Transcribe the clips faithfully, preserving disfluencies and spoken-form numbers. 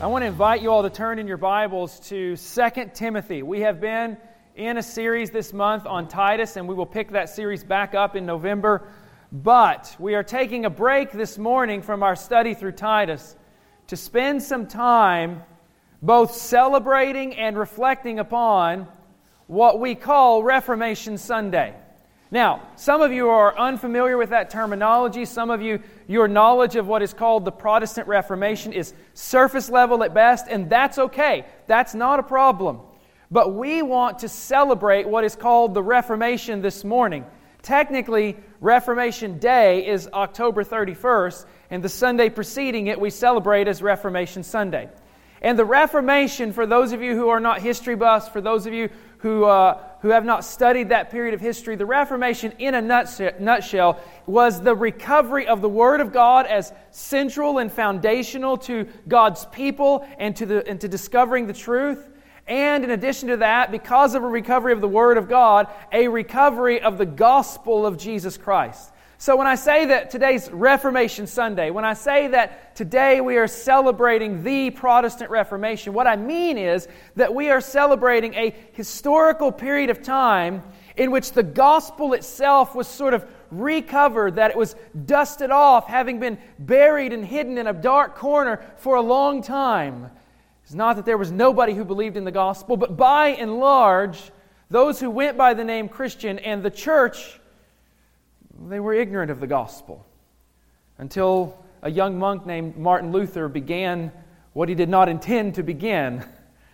I want to invite you all to turn in your Bibles to Second Timothy. We have been in a series this month on Titus, and we will pick that series back up in November. But we are taking a break this morning from our study through Titus to spend some time both celebrating and reflecting upon what we call Reformation Sunday. Now, some of you are unfamiliar with that terminology. Some of you, your knowledge of what is called the Protestant Reformation is surface level at best, and that's okay. That's not a problem. But we want to celebrate what is called the Reformation this morning. Technically, Reformation Day is October thirty-first, and the Sunday preceding it we celebrate as Reformation Sunday. And the Reformation, for those of you who are not history buffs, for those of you who uh, who have not studied that period of history, the Reformation, in a nutshell, was the recovery of the Word of God as central and foundational to God's people and to the and to discovering the truth. And in addition to that, because of a recovery of the Word of God, a recovery of the gospel of Jesus Christ. So when I say that today's Reformation Sunday, when I say that today we are celebrating the Protestant Reformation, what I mean is that we are celebrating a historical period of time in which the gospel itself was sort of recovered, that it was dusted off, having been buried and hidden in a dark corner for a long time. It's not that there was nobody who believed in the gospel, but by and large, those who went by the name Christian and the church, they were ignorant of the gospel until a young monk named Martin Luther began what he did not intend to begin.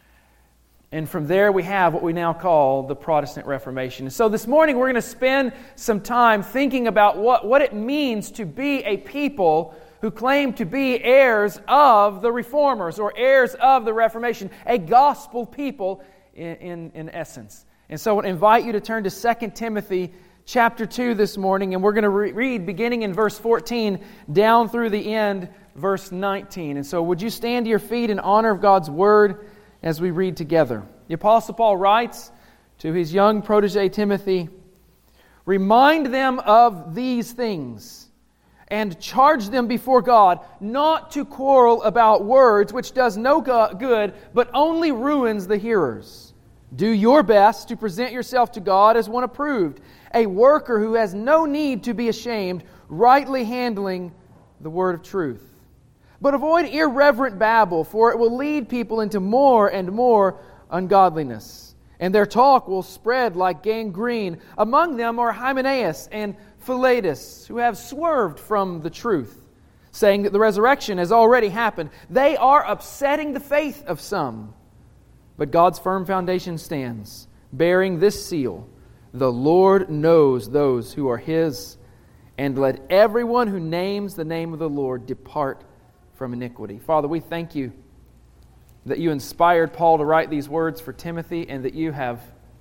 And from there we have what we now call the Protestant Reformation. So this morning we're going to spend some time thinking about what, what it means to be a people who claim to be heirs of the Reformers or heirs of the Reformation, a gospel people in, in, in essence. And so I want to invite you to turn to Second Timothy chapter two this morning, and we're going to re- read beginning in verse fourteen down through the end, verse nineteen. And so would you stand to your feet in honor of God's Word as we read together? The Apostle Paul writes to his young protege Timothy, "Remind them of these things, and charge them before God not to quarrel about words, which does no go- good, but only ruins the hearers. Do your best to present yourself to God as one approved, a worker who has no need to be ashamed, rightly handling the word of truth. But avoid irreverent babble, for it will lead people into more and more ungodliness. And their talk will spread like gangrene. Among them are Hymenaeus and Philetus, who have swerved from the truth, saying that the resurrection has already happened. They are upsetting the faith of some. But God's firm foundation stands, bearing this seal: the Lord knows those who are His, and let everyone who names the name of the Lord depart from iniquity." Father, we thank You that You inspired Paul to write these words for Timothy, and that You have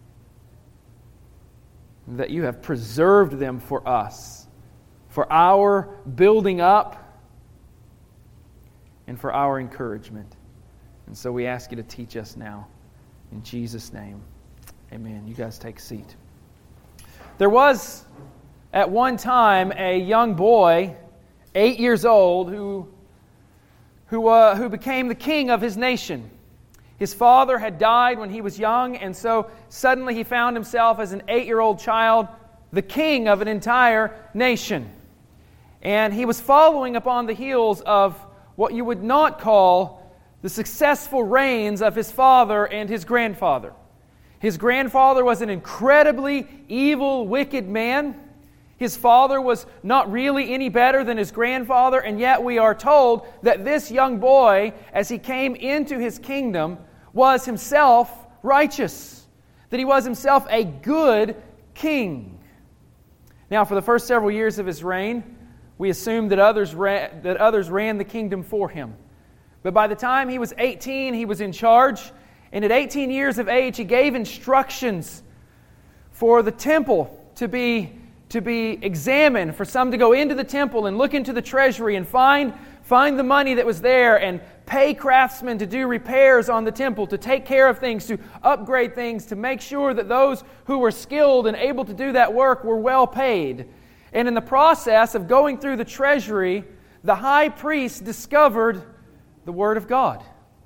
that You have preserved them for us, for our building up and for our encouragement. And so we ask You to teach us now. In Jesus' name, amen. You guys take a seat. There was, at one time, a young boy, eight years old, who, who, uh, who became the king of his nation. His father had died when he was young, and so suddenly he found himself as an eight-year-old child, the king of an entire nation. And he was following upon the heels of what you would not call the successful reigns of his father and his grandfather. His grandfather was an incredibly evil, wicked man. His father was not really any better than his grandfather, and yet we are told that this young boy, as he came into his kingdom, was himself righteous, that he was himself a good king. Now, for the first several years of his reign, we assume that others ran, that others ran the kingdom for him. But by the time he was eighteen, he was in charge. And at eighteen years of age, he gave instructions for the temple to be, to be examined, for some to go into the temple and look into the treasury and find, find the money that was there and pay craftsmen to do repairs on the temple, to take care of things, to upgrade things, to make sure that those who were skilled and able to do that work were well paid. And in the process of going through the treasury, the high priest discovered the Word of God.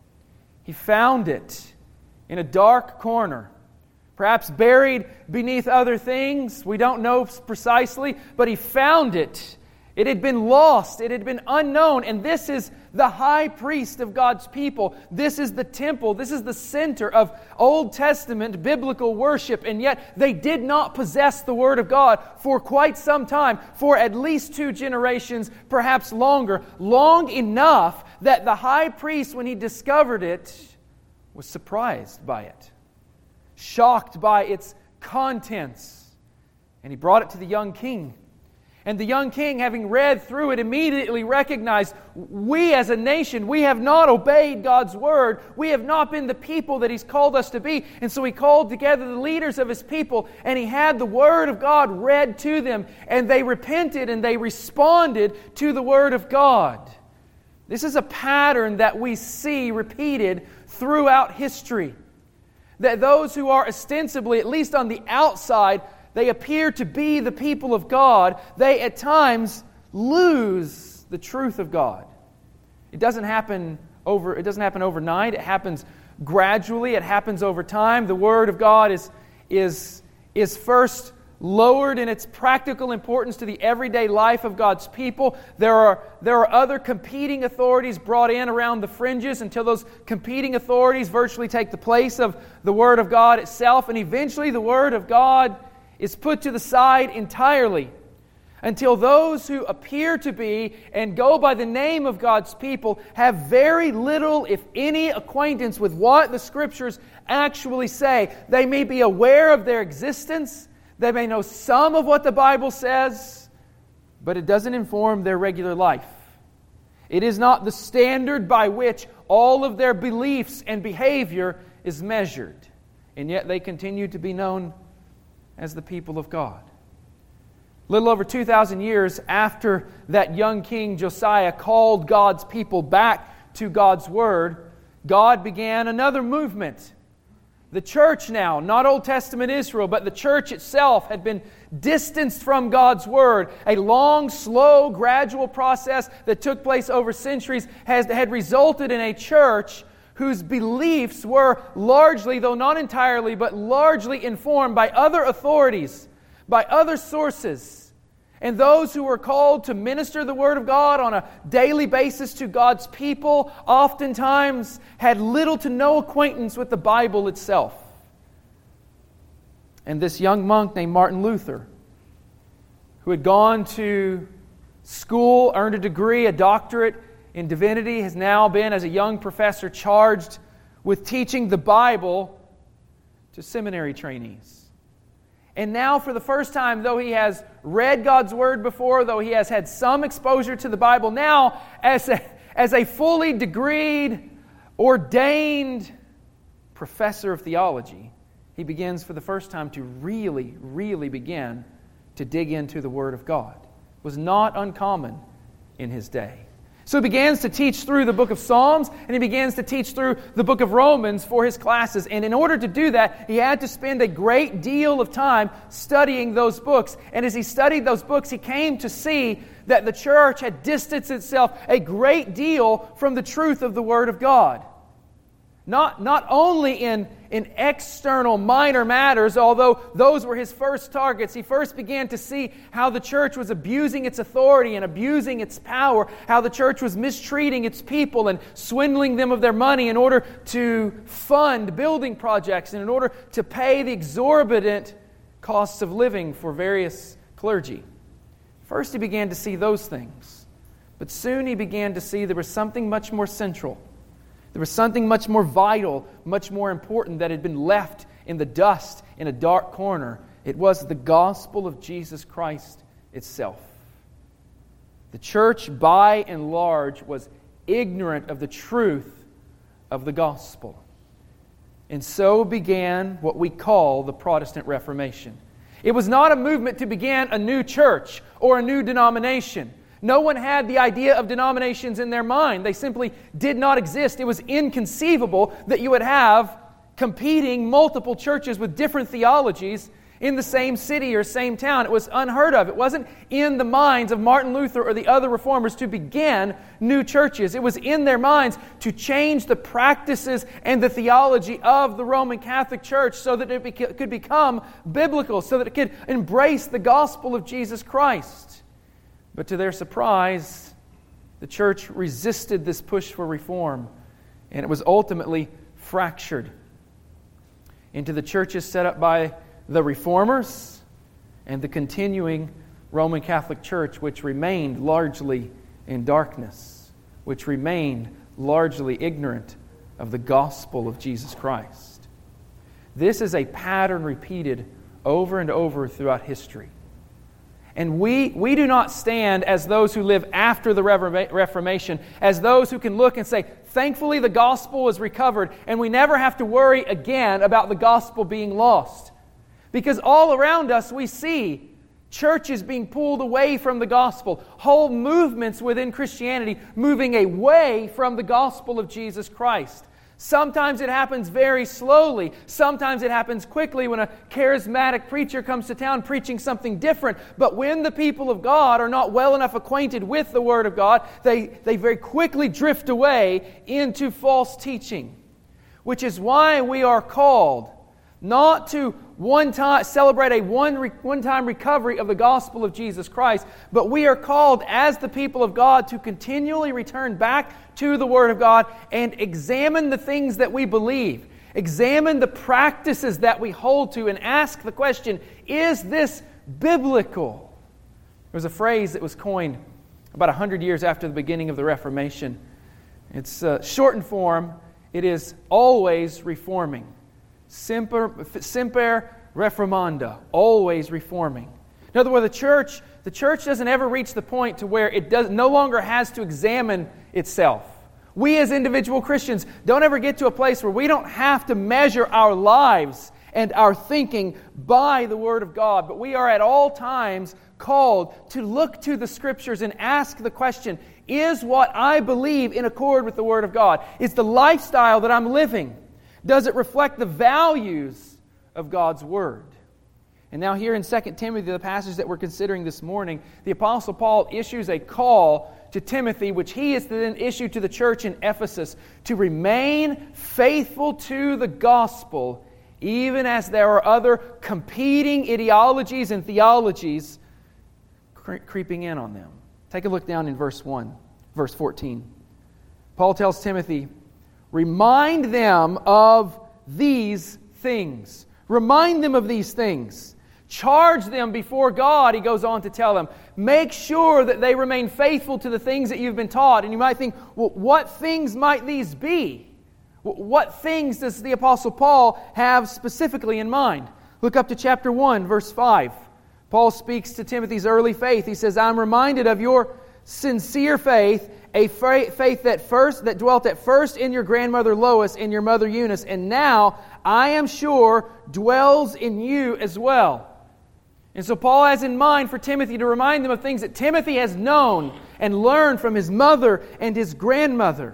He found it in a dark corner, perhaps buried beneath other things. We don't know precisely, but he found it. It had been lost. It had been unknown. And this is the high priest of God's people. This is the temple. This is the center of Old Testament biblical worship. And yet they did not possess the Word of God for quite some time, for at least two generations, perhaps longer. Long enough that the high priest, when he discovered it, was surprised by it, shocked by its contents. And he brought it to the young king. And the young king, having read through it, immediately recognized, we as a nation, we have not obeyed God's word. We have not been the people that He's called us to be. And so he called together the leaders of His people, and he had the word of God read to them. And they repented and they responded to the word of God. This is a pattern that we see repeated throughout history. That those who are ostensibly, at least on the outside, they appear to be the people of God, they at times lose the truth of God. It doesn't happen over it doesn't happen overnight. It happens gradually. It happens over time. The Word of God is is is first lowered in its practical importance to the everyday life of God's people. There are there are other competing authorities brought in around the fringes until those competing authorities virtually take the place of the Word of God itself, and eventually the Word of God is put to the side entirely until those who appear to be and go by the name of God's people have very little, if any, acquaintance with what the Scriptures actually say. They may be aware of their existence. They may know some of what the Bible says, but it doesn't inform their regular life. It is not the standard by which all of their beliefs and behavior is measured. And yet they continue to be known as the people of God. A little over two thousand years after that young king Josiah called God's people back to God's Word, God began another movement. The church now, not Old Testament Israel, but the church itself had been distanced from God's Word. A long, slow, gradual process that took place over centuries has, had resulted in a church whose beliefs were largely, though not entirely, but largely informed by other authorities, by other sources. And those who were called to minister the Word of God on a daily basis to God's people oftentimes had little to no acquaintance with the Bible itself. And this young monk named Martin Luther, who had gone to school, earned a degree, a doctorate in divinity, has now been, as a young professor, charged with teaching the Bible to seminary trainees. And now, for the first time, though he has read God's Word before, though he has had some exposure to the Bible, now, as a, as a fully degreed, ordained professor of theology, he begins for the first time to really, really begin to dig into the Word of God. It was not uncommon in his day. So he begins to teach through the book of Psalms, and he begins to teach through the book of Romans for his classes. And in order to do that, he had to spend a great deal of time studying those books. And as he studied those books, he came to see that the church had distanced itself a great deal from the truth of the Word of God. Not, not only in, in external minor matters, although those were his first targets. He first began to see how the church was abusing its authority and abusing its power, how the church was mistreating its people and swindling them of their money in order to fund building projects and in order to pay the exorbitant costs of living for various clergy. First he began to see those things, but soon he began to see there was something much more central. There was something much more vital, much more important that had been left in the dust in a dark corner. It was the gospel of Jesus Christ itself. The church, by and large, was ignorant of the truth of the gospel. And so began what we call the Protestant Reformation. It was not a movement to begin a new church or a new denomination. No one had the idea of denominations in their mind. They simply did not exist. It was inconceivable that you would have competing multiple churches with different theologies in the same city or same town. It was unheard of. It wasn't in the minds of Martin Luther or the other reformers to begin new churches. It was in their minds to change the practices and the theology of the Roman Catholic Church so that it beca- could become biblical, so that it could embrace the gospel of Jesus Christ. But to their surprise, the church resisted this push for reform, and it was ultimately fractured into the churches set up by the Reformers and the continuing Roman Catholic Church, which remained largely in darkness, which remained largely ignorant of the gospel of Jesus Christ. This is a pattern repeated over and over throughout history. And we, we do not stand as those who live after the Reformation, as those who can look and say, thankfully the gospel is recovered, and we never have to worry again about the gospel being lost. Because all around us we see churches being pulled away from the gospel, whole movements within Christianity moving away from the gospel of Jesus Christ. Sometimes it happens very slowly. Sometimes it happens quickly when a charismatic preacher comes to town preaching something different. But when the people of God are not well enough acquainted with the Word of God, they, they very quickly drift away into false teaching. Which is why we are called not to one time celebrate a one re, one-time recovery of the gospel of Jesus Christ, but we are called as the people of God to continually return back to the Word of God and examine the things that we believe, examine the practices that we hold to, and ask the question, is this biblical? There was a phrase that was coined about one hundred years after the beginning of the Reformation. It's uh, shortened form. It is always reforming. Semper, semper reformanda, always reforming. In other words, the church, the church doesn't ever reach the point to where it does no longer has to examine itself. We as individual Christians don't ever get to a place where we don't have to measure our lives and our thinking by the Word of God, but we are at all times called to look to the Scriptures and ask the question, is what I believe in accord with the Word of God? Is the lifestyle that I'm living, does it reflect the values of God's Word? And now here in Second Timothy, the passage that we're considering this morning, the Apostle Paul issues a call to Timothy, which he is to then issue to the church in Ephesus, to remain faithful to the gospel, even as there are other competing ideologies and theologies cre- creeping in on them. Take a look down in verse one, verse fourteen. Paul tells Timothy, remind them of these things. Remind them of these things. Charge them before God, he goes on to tell them. Make sure that they remain faithful to the things that you've been taught. And you might think, well, what things might these be? What things does the Apostle Paul have specifically in mind? Look up to chapter one, verse five. Paul speaks to Timothy's early faith. He says, I'm reminded of your sincere faith, a faith that first that dwelt at first in your grandmother Lois and your mother Eunice, and now I am sure dwells in you as well. And so Paul has in mind for Timothy to remind them of things that Timothy has known and learned from his mother and his grandmother.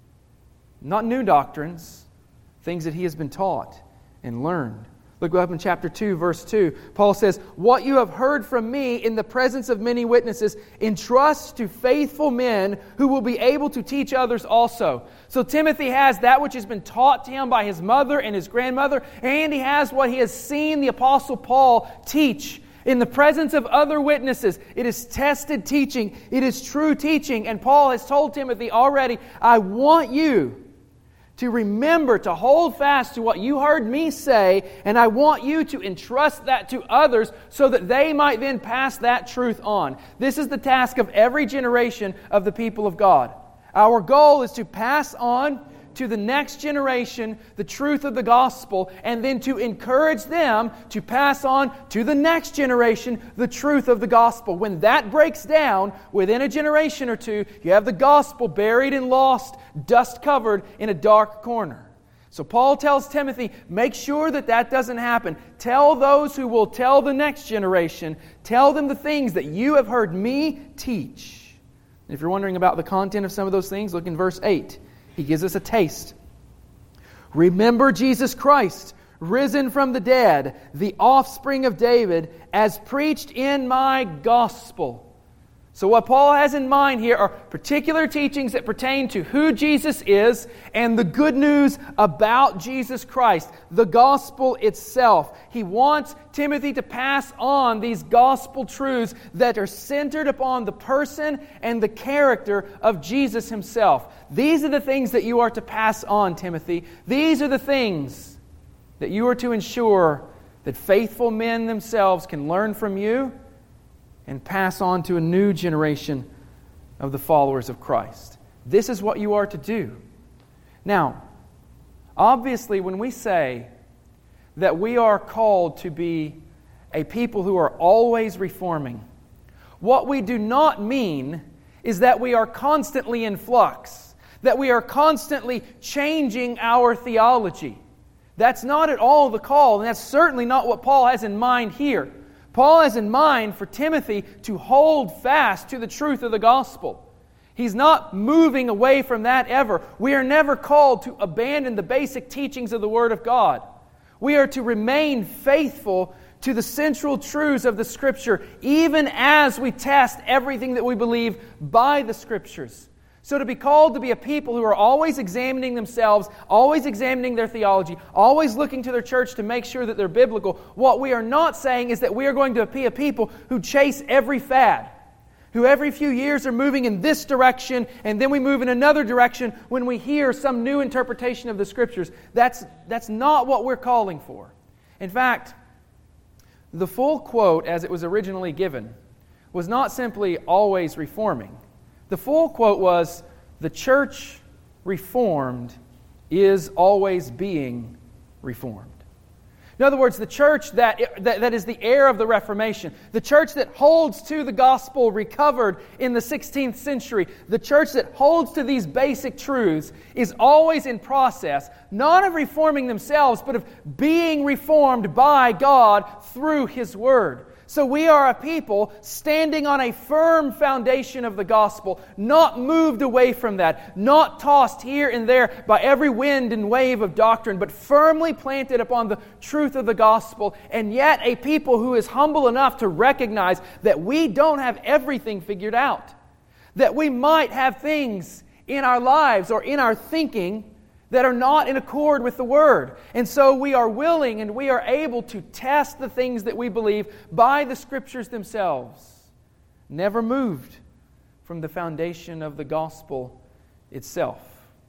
Not new doctrines, things that he has been taught and learned. Look up in chapter two, verse two. Paul says, what you have heard from me in the presence of many witnesses, entrust to faithful men who will be able to teach others also. So Timothy has that which has been taught to him by his mother and his grandmother, and he has what he has seen the Apostle Paul teach in the presence of other witnesses. It is tested teaching. It is true teaching. And Paul has told Timothy already, I want you to remember to hold fast to what you heard me say, and I want you to entrust that to others so that they might then pass that truth on. This is the task of every generation of the people of God. Our goal is to pass on to the next generation the truth of the gospel, and then to encourage them to pass on to the next generation the truth of the gospel. When that breaks down within a generation or two, you have the gospel buried and lost, dust covered in a dark corner. So Paul tells Timothy, make sure that that doesn't happen. Tell those who will tell the next generation, tell them the things that you have heard me teach. And if you're wondering about the content of some of those things, look in verse eight. He gives us a taste. Remember Jesus Christ. risen from the dead, the offspring of David, as preached in my gospel. So what Paul has in mind here are particular teachings that pertain to who Jesus is and the good news about Jesus Christ, the gospel itself. He wants Timothy to pass on these gospel truths that are centered upon the person and the character of Jesus Himself. These are the things that you are to pass on, Timothy. These are the things that you are to ensure that faithful men themselves can learn from you and pass on to a new generation of the followers of Christ. This is what you are to do. Now, obviously, when we say that we are called to be a people who are always reforming, what we do not mean is that we are constantly in flux, that we are constantly changing our theology. That's not at all the call, and that's certainly not what Paul has in mind here. Paul has in mind for Timothy to hold fast to the truth of the gospel. He's not moving away from that ever. We are never called to abandon the basic teachings of the Word of God. We are to remain faithful to the central truths of the Scripture, even as we test everything that we believe by the Scriptures. So to be called to be a people who are always examining themselves, always examining their theology, always looking to their church to make sure that they're biblical, what we are not saying is that we are going to be a people who chase every fad, who every few years are moving in this direction and then we move in another direction when we hear some new interpretation of the Scriptures. That's, that's not what we're calling for. In fact, the full quote as it was originally given was not simply always reforming. The full quote was, "The church reformed is always being reformed." In other words, the church that, that, that is the heir of the Reformation, the church that holds to the gospel recovered in the sixteenth century, the church that holds to these basic truths is always in process, not of reforming themselves, but of being reformed by God through His Word. So we are a people standing on a firm foundation of the gospel, not moved away from that, not tossed here and there by every wind and wave of doctrine, but firmly planted upon the truth of the gospel, and yet a people who is humble enough to recognize that we don't have everything figured out, that we might have things in our lives or in our thinking that are not in accord with the Word. And so we are willing and we are able to test the things that we believe by the Scriptures themselves, never moved from the foundation of the gospel itself.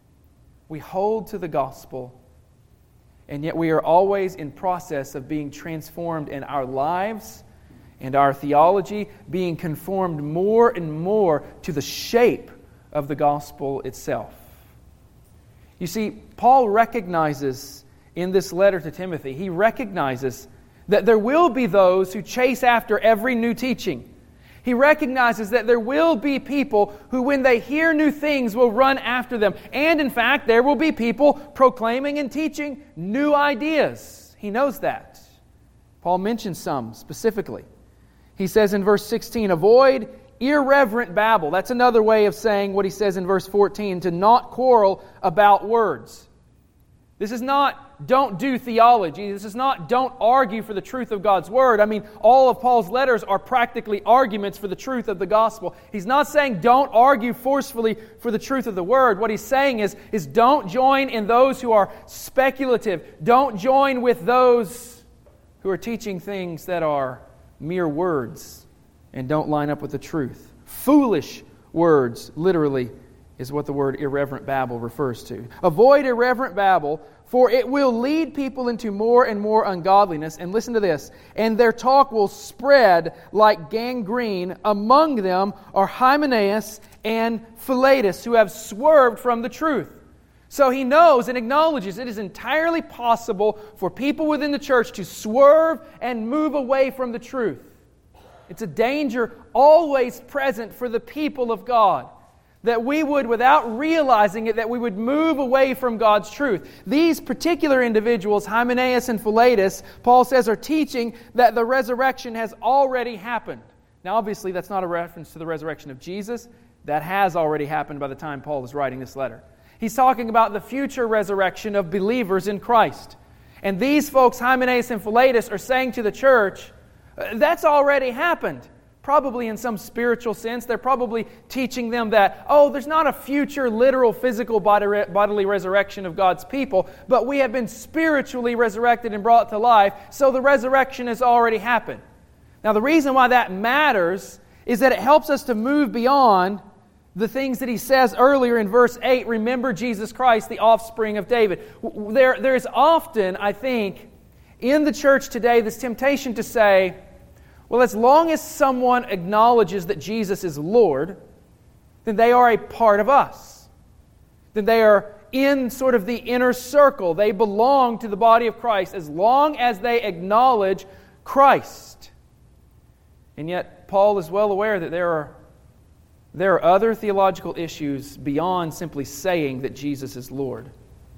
We hold to the gospel, and yet we are always in process of being transformed in our lives and our theology, being conformed more and more to the shape of the gospel itself. You see, Paul recognizes in this letter to Timothy, he recognizes that there will be those who chase after every new teaching. He recognizes that there will be people who, when they hear new things, will run after them. And in fact, there will be people proclaiming and teaching new ideas. He knows that. Paul mentions some specifically. He says in verse sixteen, avoid irreverent babble. That's another way of saying what he says in verse fourteen, to not quarrel about words. This is not don't do theology. This is not don't argue for the truth of God's Word. I mean, all of Paul's letters are practically arguments for the truth of the gospel. He's not saying don't argue forcefully for the truth of the Word. What he's saying is, is don't join in those who are speculative. Don't join with those who are teaching things that are mere words and don't line up with the truth. Foolish words, literally, is what the word irreverent babble refers to. Avoid irreverent babble, for it will lead people into more and more ungodliness. And listen to this. And their talk will spread like gangrene. Among them are Hymenaeus and Philetus, who have swerved from the truth. So he knows and acknowledges it is entirely possible for people within the church to swerve and move away from the truth. It's a danger always present for the people of God, that we would, without realizing it, that we would move away from God's truth. These particular individuals, Hymenaeus and Philetus, Paul says are teaching that the resurrection has already happened. Now obviously that's not a reference to the resurrection of Jesus. That has already happened by the time Paul is writing this letter. He's talking about the future resurrection of believers in Christ. And these folks, Hymenaeus and Philetus, are saying to the church, that's already happened. Probably in some spiritual sense. They're probably teaching them that, oh, there's not a future literal physical bodily resurrection of God's people, but we have been spiritually resurrected and brought to life, so the resurrection has already happened. Now, the reason why that matters is that it helps us to move beyond the things that he says earlier in verse eight, remember Jesus Christ, the offspring of David. There, there is often, I think, in the church today, this temptation to say, well, as long as someone acknowledges that Jesus is Lord, then they are a part of us. Then they are in sort of the inner circle. They belong to the body of Christ as long as they acknowledge Christ. And yet, Paul is well aware that there are, there are other theological issues beyond simply saying that Jesus is Lord.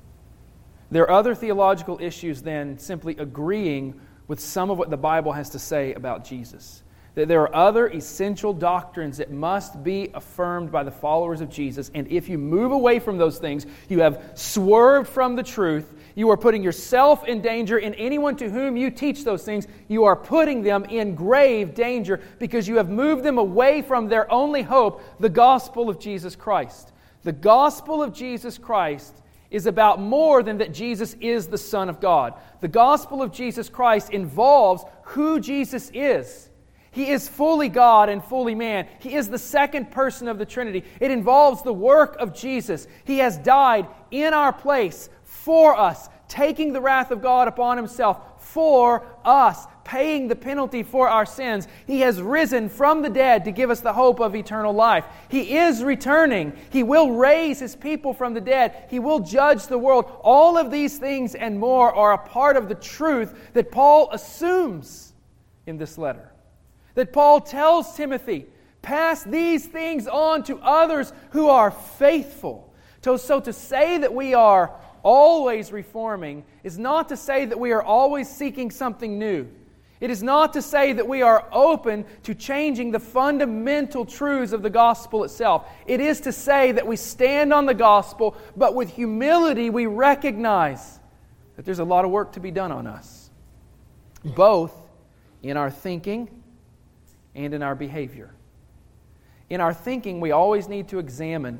There are other theological issues than simply agreeing with some of what the Bible has to say about Jesus. That there are other essential doctrines that must be affirmed by the followers of Jesus, and if you move away from those things, you have swerved from the truth. You are putting yourself in danger, and anyone to whom you teach those things, you are putting them in grave danger because you have moved them away from their only hope, the gospel of Jesus Christ. The gospel of Jesus Christ is about more than that Jesus is the Son of God. The gospel of Jesus Christ involves who Jesus is. He is fully God and fully man. He is the second person of the Trinity. It involves the work of Jesus. He has died in our place for us, taking the wrath of God upon Himself for us, paying the penalty for our sins. He has risen from the dead to give us the hope of eternal life. He is returning. He will raise His people from the dead. He will judge the world. All of these things and more are a part of the truth that Paul assumes in this letter. That Paul tells Timothy, pass these things on to others who are faithful. So, so to say that we are always reforming is not to say that we are always seeking something new. It is not to say that we are open to changing the fundamental truths of the gospel itself. It is to say that we stand on the gospel, but with humility we recognize that there's a lot of work to be done on us, both in our thinking and in our behavior. In our thinking, we always need to examine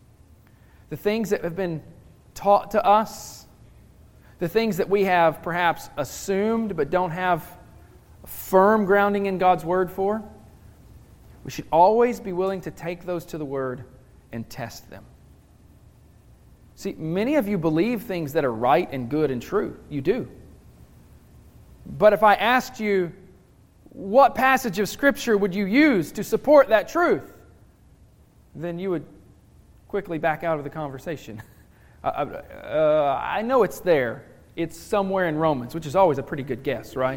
the things that have been taught to us, the things that we have perhaps assumed but don't have a firm grounding in God's Word for. We should always be willing to take those to the Word and test them. See, many of you believe things that are right and good and true. You do. But if I asked you, what passage of Scripture would you use to support that truth? Then you would quickly back out of the conversation. uh, uh, I know it's there. It's somewhere in Romans, which is always a pretty good guess, right?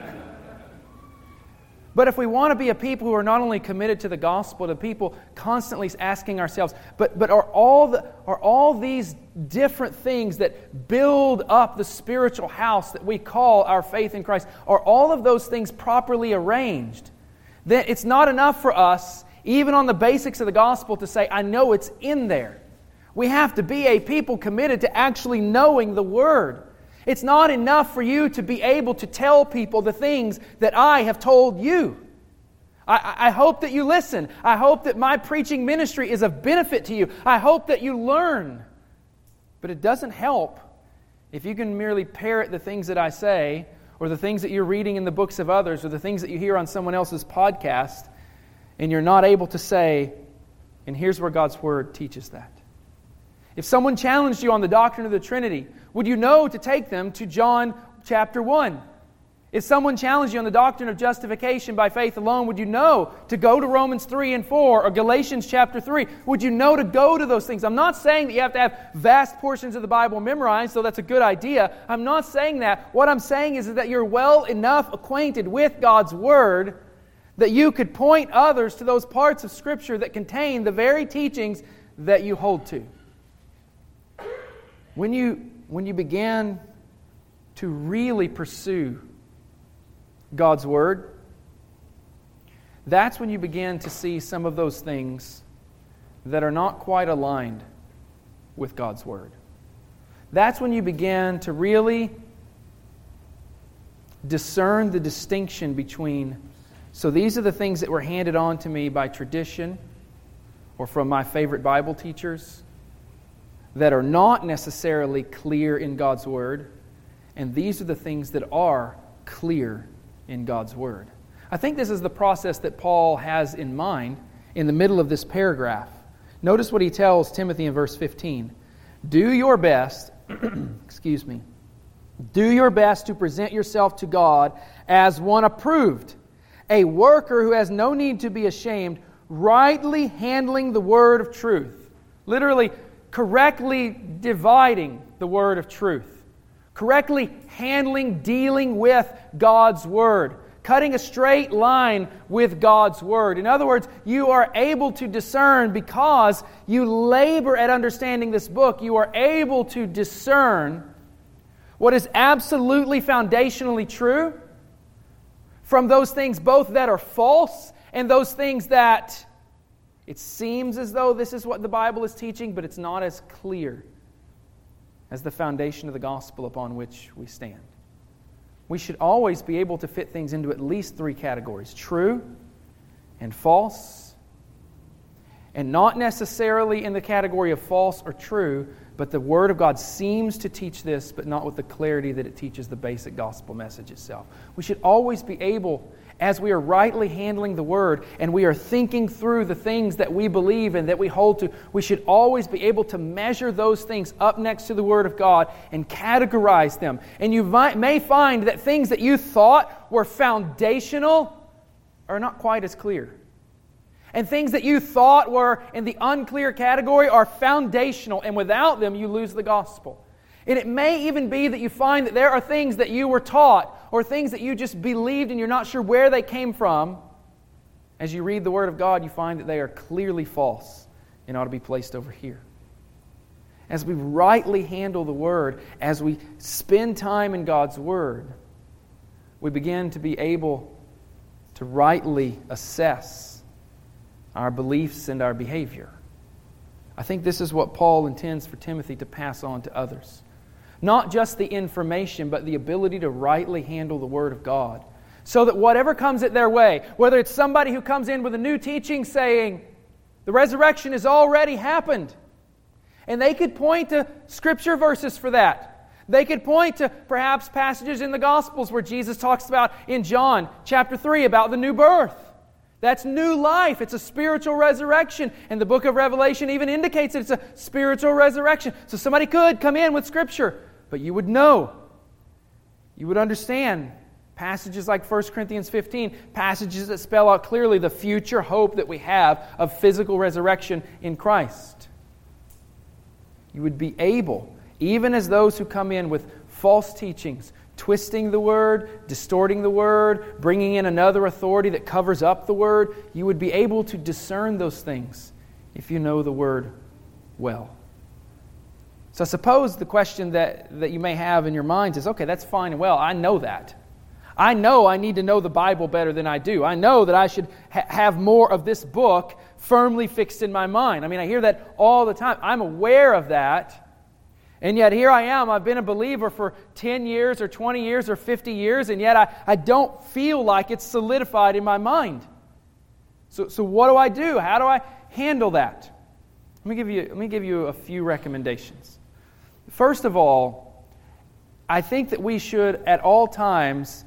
But if we want to be a people who are not only committed to the gospel, to people constantly asking ourselves, but, but are, all the, are all these different things that build up the spiritual house that we call our faith in Christ, are all of those things properly arranged? Then it's not enough for us, even on the basics of the gospel, to say, I know it's in there. We have to be a people committed to actually knowing the Word. It's not enough for you to be able to tell people the things that I have told you. I, I hope that you listen. I hope that my preaching ministry is of benefit to you. I hope that you learn. But it doesn't help if you can merely parrot the things that I say, or the things that you're reading in the books of others, or the things that you hear on someone else's podcast, and you're not able to say, and here's where God's Word teaches that. If someone challenged you on the doctrine of the Trinity, would you know to take them to John chapter one? If someone challenged you on the doctrine of justification by faith alone, would you know to go to Romans three and four or Galatians chapter three? Would you know to go to those things? I'm not saying that you have to have vast portions of the Bible memorized, so that's a good idea. I'm not saying that. What I'm saying is that you're well enough acquainted with God's Word that you could point others to those parts of Scripture that contain the very teachings that you hold to. When you, when you began to really pursue God's Word, that's when you begin to see some of those things that are not quite aligned with God's Word. That's when you begin to really discern the distinction between, so these are the things that were handed on to me by tradition or from my favorite Bible teachers that are not necessarily clear in God's Word, and these are the things that are clear in God's Word. I think this is the process that Paul has in mind in the middle of this paragraph. Notice what he tells Timothy in verse fifteen. Do your best, excuse me, do your best to present yourself to God as one approved, a worker who has no need to be ashamed, rightly handling the word of truth. Literally, correctly dividing the word of truth. Correctly handling, dealing with God's word. Cutting a straight line with God's Word. In other words, you are able to discern because you labor at understanding this book. You are able to discern what is absolutely foundationally true from those things both that are false and those things that it seems as though this is what the Bible is teaching, but it's not as clear as the foundation of the gospel upon which we stand. We should always be able to fit things into at least three categories. True and false. And not necessarily in the category of false or true, but the Word of God seems to teach this, but not with the clarity that it teaches the basic gospel message itself. We should always be able, as we are rightly handling the Word and we are thinking through the things that we believe and that we hold to, we should always be able to measure those things up next to the Word of God and categorize them. And you may find that things that you thought were foundational are not quite as clear. And things that you thought were in the unclear category are foundational, and without them you lose the gospel. And it may even be that you find that there are things that you were taught or things that you just believed and you're not sure where they came from. As you read the Word of God, you find that they are clearly false and ought to be placed over here. As we rightly handle the Word, as we spend time in God's Word, we begin to be able to rightly assess our beliefs and our behavior. I think this is what Paul intends for Timothy to pass on to others. Not just the information, but the ability to rightly handle the Word of God. So that whatever comes at their way, whether it's somebody who comes in with a new teaching saying, the resurrection has already happened. And they could point to Scripture verses for that. They could point to perhaps passages in the Gospels where Jesus talks about in John chapter three about the new birth. That's new life. It's a spiritual resurrection. And the book of Revelation even indicates that it's a spiritual resurrection. So somebody could come in with Scripture, but you would know. You would understand passages like First Corinthians fifteen, passages that spell out clearly the future hope that we have of physical resurrection in Christ. You would be able, even as those who come in with false teachings, twisting the Word, distorting the Word, bringing in another authority that covers up the Word, you would be able to discern those things if you know the Word well. So I suppose the question that, that you may have in your minds is, okay, that's fine and well. I know that. I know I need to know the Bible better than I do. I know that I should ha- have more of this book firmly fixed in my mind. I mean, I hear that all the time. I'm aware of that. And yet here I am, I've been a believer for ten years or twenty years or fifty years, and yet I, I don't feel like it's solidified in my mind. So, so what do I do? How do I handle that? Let me give you, let me give you a few recommendations. First of all, I think that we should at all times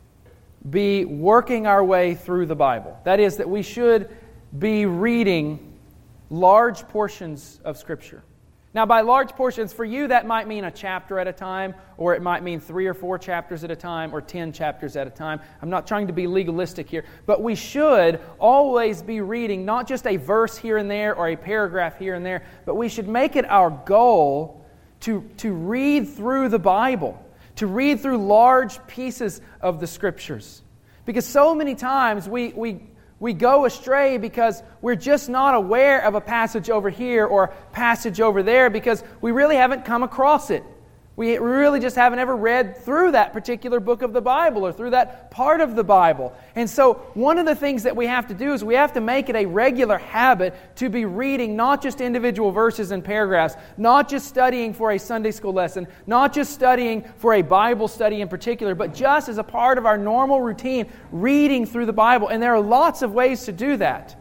be working our way through the Bible. That is, that we should be reading large portions of Scripture. Now, by large portions, for you, that might mean a chapter at a time, or it might mean three or four chapters at a time, or ten chapters at a time. I'm not trying to be legalistic here, but we should always be reading not just a verse here and there, or a paragraph here and there, but we should make it our goal to, to read through the Bible, to read through large pieces of the Scriptures. Because so many times we... we We go astray because we're just not aware of a passage over here or a passage over there because we really haven't come across it. We really just haven't ever read through that particular book of the Bible or through that part of the Bible. And so one of the things that we have to do is we have to make it a regular habit to be reading not just individual verses and paragraphs, not just studying for a Sunday school lesson, not just studying for a Bible study in particular, but just as a part of our normal routine, reading through the Bible. And there are lots of ways to do that.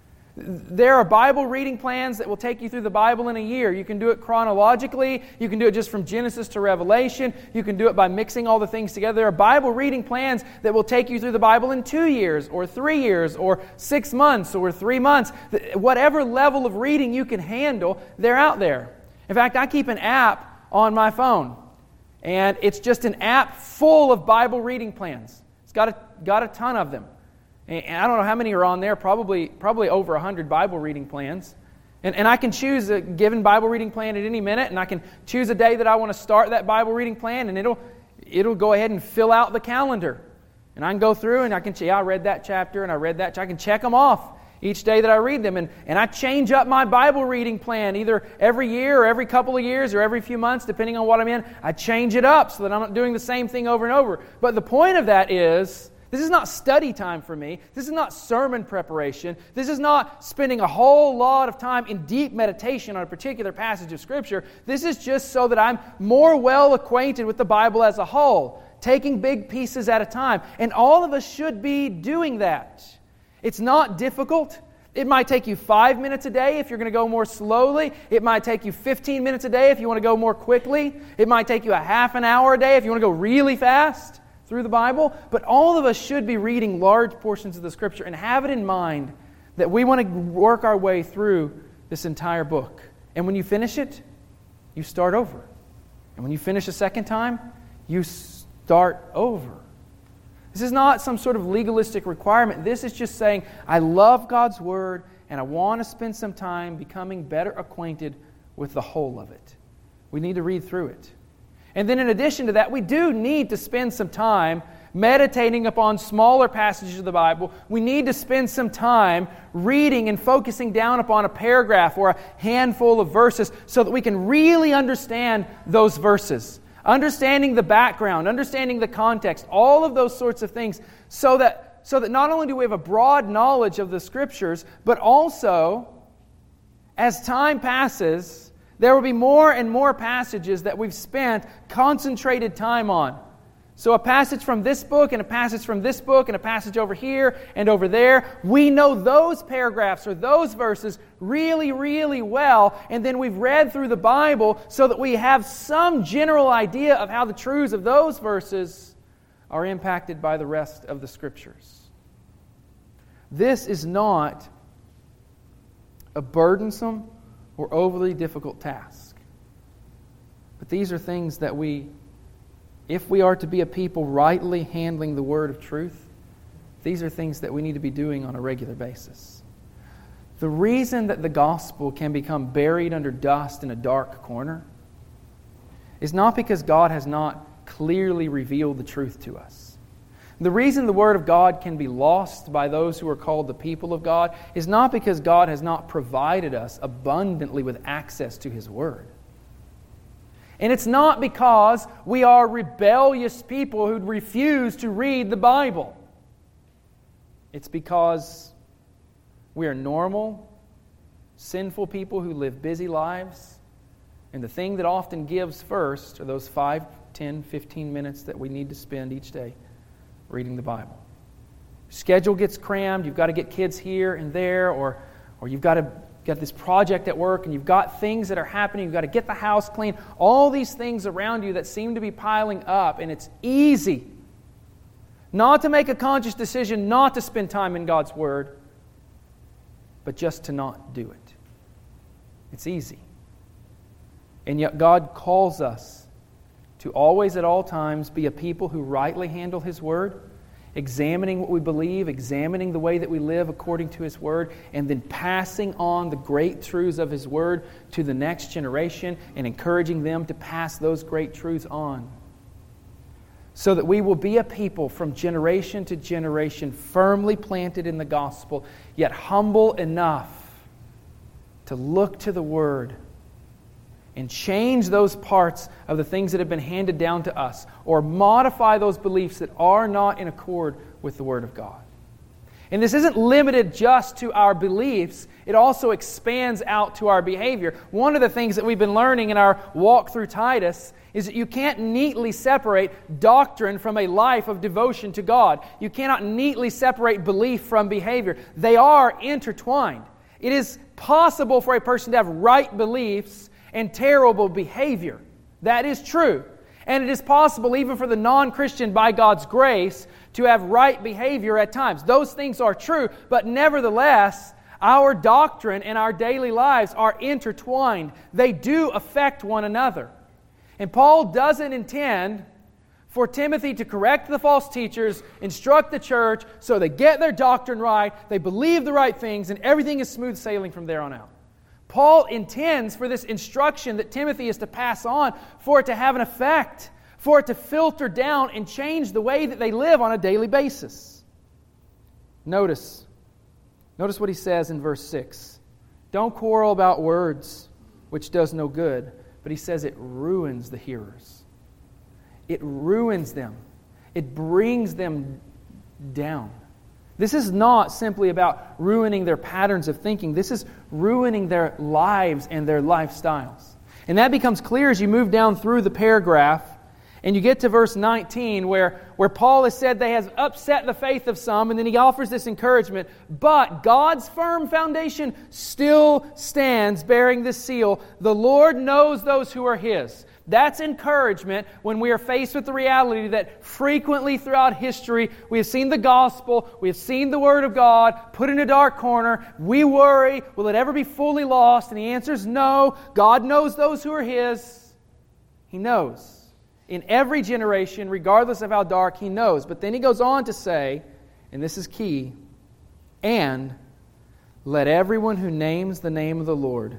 There are Bible reading plans that will take you through the Bible in a year. You can do it chronologically. You can do it just from Genesis to Revelation. You can do it by mixing all the things together. There are Bible reading plans that will take you through the Bible in two years or three years or six months or three months. Whatever level of reading you can handle, they're out there. In fact, I keep an app on my phone, and it's just an app full of Bible reading plans. It's got a, got a ton of them. And I don't know how many are on there, probably probably over one hundred Bible reading plans. And, and I can choose a given Bible reading plan at any minute, and I can choose a day that I want to start that Bible reading plan, and it'll it'll go ahead and fill out the calendar. And I can go through and I can, yeah, I read that chapter and I read that. I can check them off each day that I read them. And, and I change up my Bible reading plan either every year or every couple of years or every few months, depending on what I'm in. I change it up so that I'm not doing the same thing over and over. But the point of that is, this is not study time for me. This is not sermon preparation. This is not spending a whole lot of time in deep meditation on a particular passage of Scripture. This is just so that I'm more well acquainted with the Bible as a whole, taking big pieces at a time. And all of us should be doing that. It's not difficult. It might take you five minutes a day if you're going to go more slowly. It might take you fifteen minutes a day if you want to go more quickly. It might take you a half an hour a day if you want to go really fast through the Bible. But all of us should be reading large portions of the Scripture and have it in mind that we want to work our way through this entire book. And when you finish it, you start over. And when you finish a second time, you start over. This is not some sort of legalistic requirement. This is just saying, I love God's Word and I want to spend some time becoming better acquainted with the whole of it. We need to read through it. And then in addition to that, we do need to spend some time meditating upon smaller passages of the Bible. We need to spend some time reading and focusing down upon a paragraph or a handful of verses so that we can really understand those verses. Understanding the background, understanding the context, all of those sorts of things, so that, so that not only do we have a broad knowledge of the Scriptures, but also, as time passes, there will be more and more passages that we've spent concentrated time on. So a passage from this book and a passage from this book and a passage over here and over there. We know those paragraphs or those verses really, really well. And then we've read through the Bible so that we have some general idea of how the truths of those verses are impacted by the rest of the Scriptures. This is not a burdensome or overly difficult task. But these are things that we, if we are to be a people rightly handling the word of truth, these are things that we need to be doing on a regular basis. The reason that the gospel can become buried under dust in a dark corner is not because God has not clearly revealed the truth to us. The reason the Word of God can be lost by those who are called the people of God is not because God has not provided us abundantly with access to His Word. And it's not because we are rebellious people who refuse to read the Bible. It's because we are normal, sinful people who live busy lives, and the thing that often gives first are those five, ten, fifteen minutes that we need to spend each day reading the Bible. Schedule gets crammed, you've got to get kids here and there, or or you've got to get this project at work, and you've got things that are happening, you've got to get the house clean, all these things around you that seem to be piling up, and it's easy not to make a conscious decision not to spend time in God's Word, but just to not do it. It's easy. And yet God calls us to always at all times be a people who rightly handle His Word, examining what we believe, examining the way that we live according to His Word, and then passing on the great truths of His Word to the next generation and encouraging them to pass those great truths on. So that we will be a people from generation to generation firmly planted in the gospel, yet humble enough to look to the Word and change those parts of the things that have been handed down to us, or modify those beliefs that are not in accord with the Word of God. And this isn't limited just to our beliefs. It also expands out to our behavior. One of the things that we've been learning in our walk through Titus is that you can't neatly separate doctrine from a life of devotion to God. You cannot neatly separate belief from behavior. They are intertwined. It is possible for a person to have right beliefs and terrible behavior. That is true. And it is possible even for the non-Christian, by God's grace, to have right behavior at times. Those things are true, but nevertheless, our doctrine and our daily lives are intertwined. They do affect one another. And Paul doesn't intend for Timothy to correct the false teachers, instruct the church, so they get their doctrine right, they believe the right things, and everything is smooth sailing from there on out. Paul intends for this instruction that Timothy is to pass on, for it to have an effect, for it to filter down and change the way that they live on a daily basis. Notice, notice what he says in verse six. Don't quarrel about words, which does no good, but he says it ruins the hearers. It ruins them. It brings them down. This is not simply about ruining their patterns of thinking. This is ruining their lives and their lifestyles. And that becomes clear as you move down through the paragraph and you get to verse nineteen where, where Paul has said they have upset the faith of some, and then he offers this encouragement. But God's firm foundation still stands, bearing this seal. The Lord knows those who are His. That's encouragement when we are faced with the reality that frequently throughout history we have seen the gospel, we have seen the Word of God put in a dark corner. We worry, will it ever be fully lost? And the answer is no. God knows those who are His. He knows. In every generation, regardless of how dark, He knows. But then he goes on to say, and this is key, and let everyone who names the name of the Lord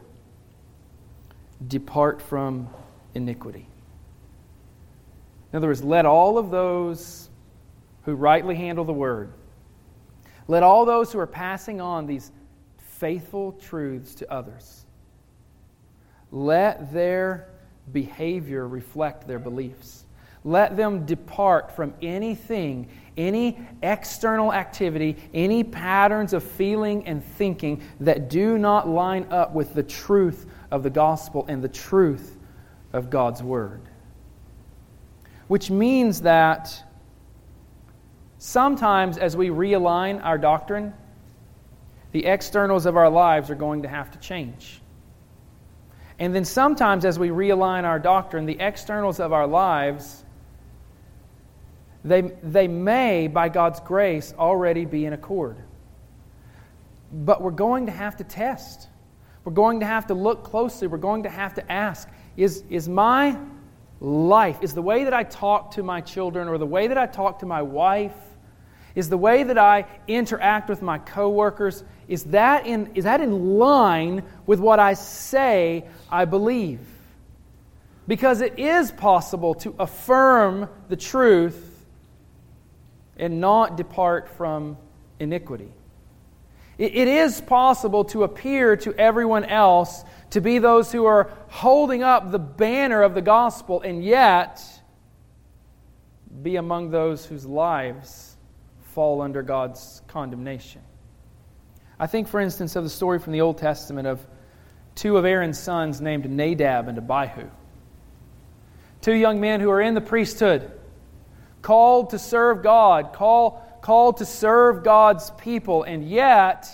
depart from iniquity. In other words, let all of those who rightly handle the Word, let all those who are passing on these faithful truths to others, let their behavior reflect their beliefs. Let them depart from anything, any external activity, any patterns of feeling and thinking that do not line up with the truth of the gospel and the truth of God's Word. Which means that sometimes as we realign our doctrine, the externals of our lives are going to have to change. And then sometimes as we realign our doctrine, the externals of our lives, they, they may, by God's grace, already be in accord. But we're going to have to test. We're going to have to look closely. We're going to have to ask, is, is my life, is the way that I talk to my children or the way that I talk to my wife, is the way that I interact with my coworkers, is that in, is that in line with what I say I believe? Because it is possible to affirm the truth and not depart from iniquity. It, it is possible to appear to everyone else to be those who are holding up the banner of the gospel and yet be among those whose lives fall under God's condemnation. I think, for instance, of the story from the Old Testament of two of Aaron's sons named Nadab and Abihu. Two young men who are in the priesthood, called to serve God, call, called to serve God's people, and yet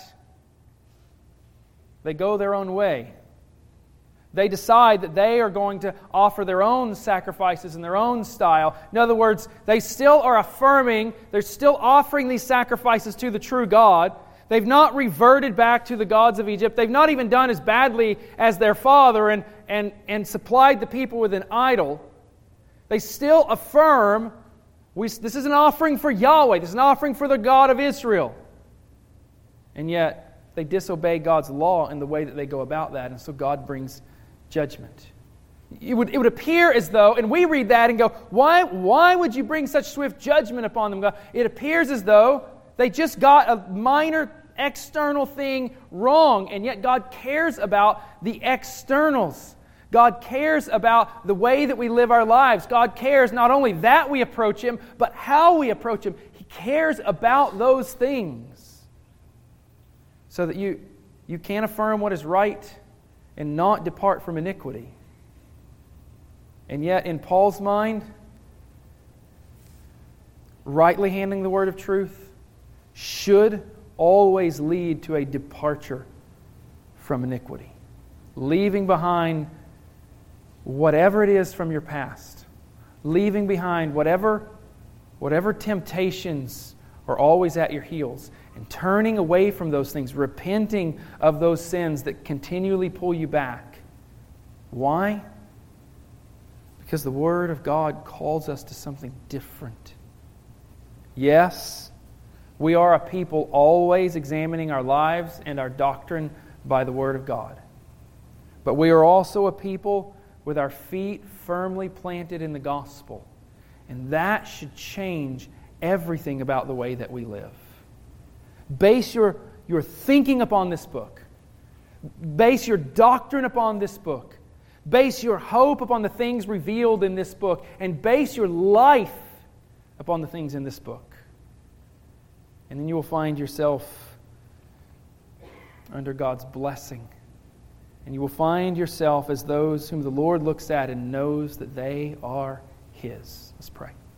they go their own way. They decide that they are going to offer their own sacrifices in their own style. In other words, they still are affirming, they're still offering these sacrifices to the true God. They've not reverted back to the gods of Egypt. They've not even done as badly as their father and, and, and supplied the people with an idol. They still affirm, we, this is an offering for Yahweh. This is an offering for the God of Israel. And yet, they disobey God's law in the way that they go about that. And so God brings judgment. It would, it would appear as though, and we read that and go, why, why would you bring such swift judgment upon them, God? It appears as though they just got a minor external thing wrong, and yet God cares about the externals. God cares about the way that we live our lives. God cares not only that we approach Him, but how we approach Him. He cares about those things so that you, you can affirm what is right and not depart from iniquity. And yet, in Paul's mind, rightly handling the word of truth should always lead to a departure from iniquity. Leaving behind whatever it is from your past. Leaving behind whatever, whatever temptations are always at your heels. And turning away from those things. Repenting of those sins that continually pull you back. Why? Because the Word of God calls us to something different. Yes, we are a people always examining our lives and our doctrine by the Word of God. But we are also a people with our feet firmly planted in the gospel. And that should change everything about the way that we live. Base your, your thinking upon this book. Base your doctrine upon this book. Base your hope upon the things revealed in this book. And base your life upon the things in this book. And then you will find yourself under God's blessing. And you will find yourself as those whom the Lord looks at and knows that they are His. Let's pray.